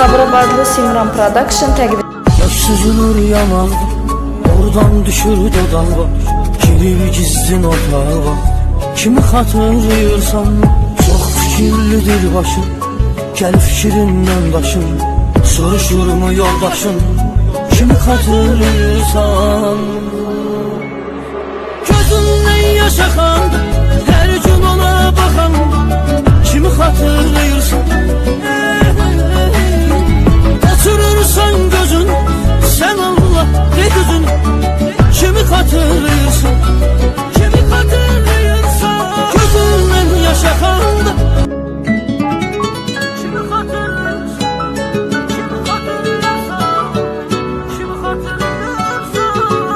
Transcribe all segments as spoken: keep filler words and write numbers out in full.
Sabirabadlı Simran Production təqdim edir. Süzülür yanağım, oradan düşür dodağıma, girir gizlin otağıma. Kimi hatırlayırsan, çok fikirlidir başım, gel fikrindən daşın, soruşur mu yoldaşın? Kimi hatırlayırsan, gözündən yaş axan, hər gün ona baxan. Kimi hatırlayırsan, oturursan gözün, sen Allah ne düzün. Kimi hatırlayırsan, kimi hatırlayırsan, gözündən yaş axanda. Kimi hatırlayırsan, kimi hatırlayırsan, kimi hatırlayırsan.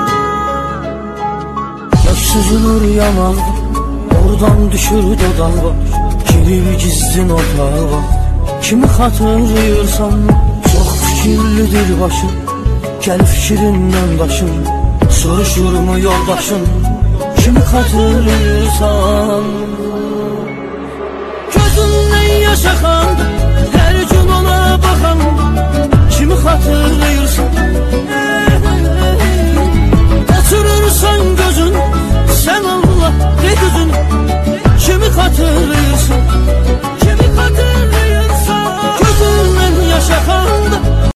Yaş süzülür yanağım, oradan düşür dodağıma, girir gizlin otağıma. Kimi hatırlayırsan, çok fikirlidir başım, gel fikrindən daşın, soruşur mu yoldaşın? Kimi hatırlayırsan, gözündən yaş axan, hər gün ona baxan. Kimi hatırlayırsan, oturursan gözün, sen Allah ne düzün. Kimi hatırlayırsan,